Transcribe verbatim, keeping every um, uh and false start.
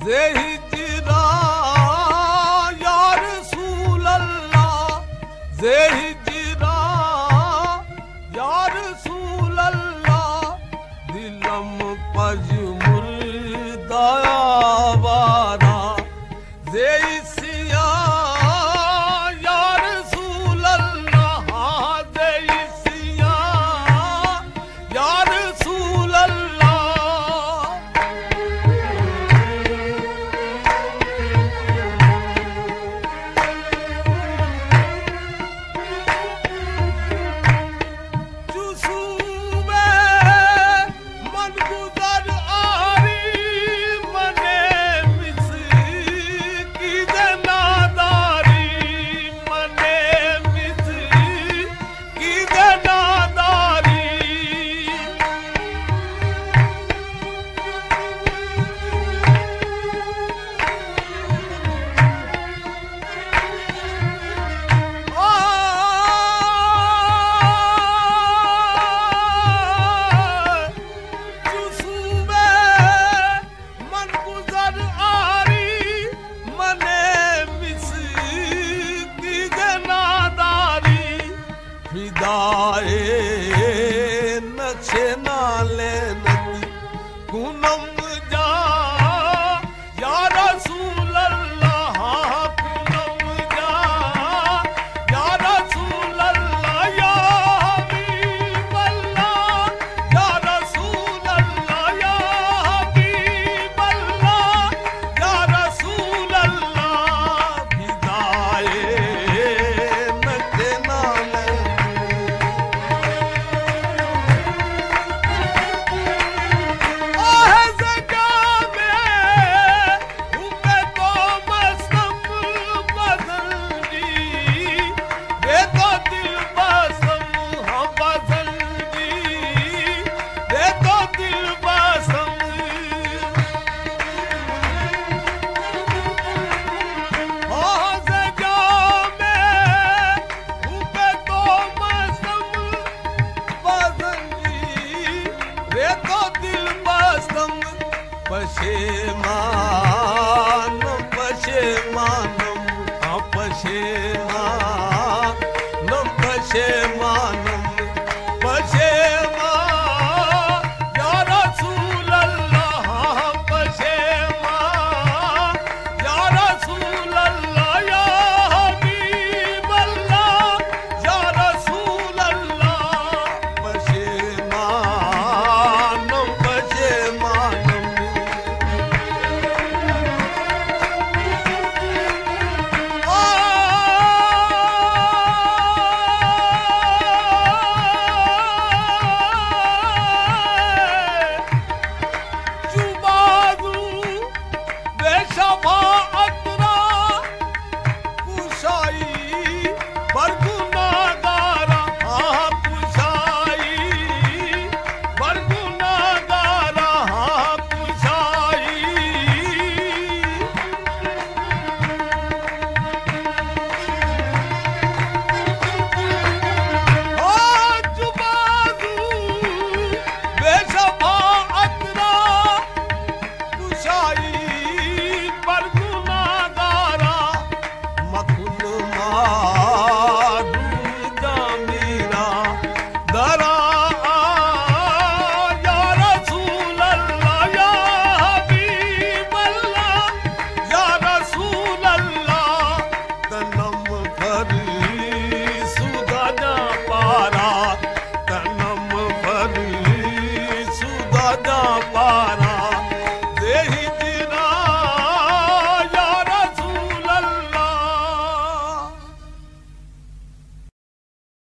जे हिजरा या रसूल अल्लाह, जे हिजरा या रसूल अल्लाह, दिलम पज मुर्दाया वारा, जे इसिया या रसूल अल्लाह, जे इसिया या रसूल अल्लाह। फिदाए नक्शे नाले नदी कुनम जा या रसूल अल्लाह, कुनम जा या रसूल अल्लाह, या हबीब अल्लाह, या रसूल अल्लाह, या हबीब अल्लाह, या रसूल अल्लाह। फिदाए नक्शे नाले पशेमानम पशेमानम पशेमानम पशेमानम पशेमा या रसूल अल्लाह, पशेमा या रसूल अल्लाह, या हबीब अल्लाह, या रसूल अल्लाह। पशेमानम पशेमानम पारा